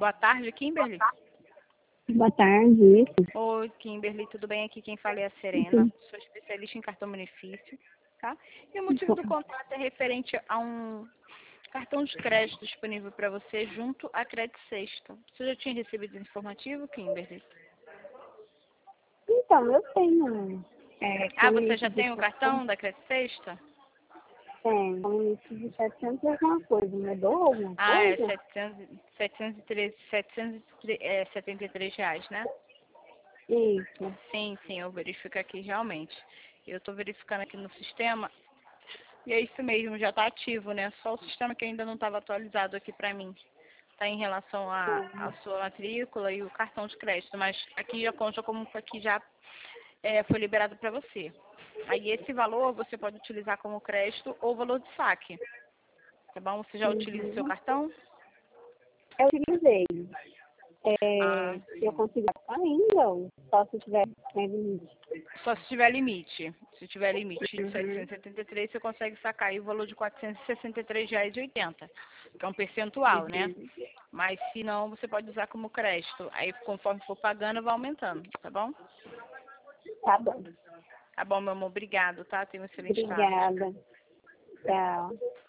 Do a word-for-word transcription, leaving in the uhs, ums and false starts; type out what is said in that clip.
Boa tarde, Kimberly. Boa tarde. Oi, Kimberly, tudo bem? Aqui quem fala é a Serena, sou especialista em cartão benefício, tá? E o motivo do contato é referente a um cartão de crédito disponível para você junto à Crédito Sexta. Você já tinha recebido esse informativo, Kimberly? Então, eu tenho. É, Ah, com você limite já de tem o cartão da Crédito Sexta? Tem, com limite de setecentos e alguma coisa. Mudou alguma Ah, é coisa? setecentos e treze, setecentos e setenta e três reais, né? Isso. Sim, sim, eu verifico aqui realmente. Eu estou verificando aqui no sistema e é isso mesmo, já está ativo, né? Só o sistema que ainda não estava atualizado aqui para mim. Está em relação à à sua matrícula e o cartão de crédito, mas aqui já consta como que aqui já é, foi liberado para você. Aí esse valor você pode utilizar como crédito ou valor de saque. Tá bom? Você já utiliza o seu Uhum. cartão? Eu utilizei. Ah, É, eu sim. consigo gastar ainda, ou só se tiver sem limite. Só se tiver limite. Se tiver limite de Uhum. setecentos e setenta e três, você consegue sacar aí o valor de quatrocentos e sessenta e três reais e oitenta centavos, que é um percentual, né? Uhum. Mas se não, você pode usar como crédito. Aí conforme for pagando, vai aumentando, tá bom? Tá bom. Tá bom, meu amor. Obrigado, tá? Tenha uma excelente tarde. Obrigada. Tchau.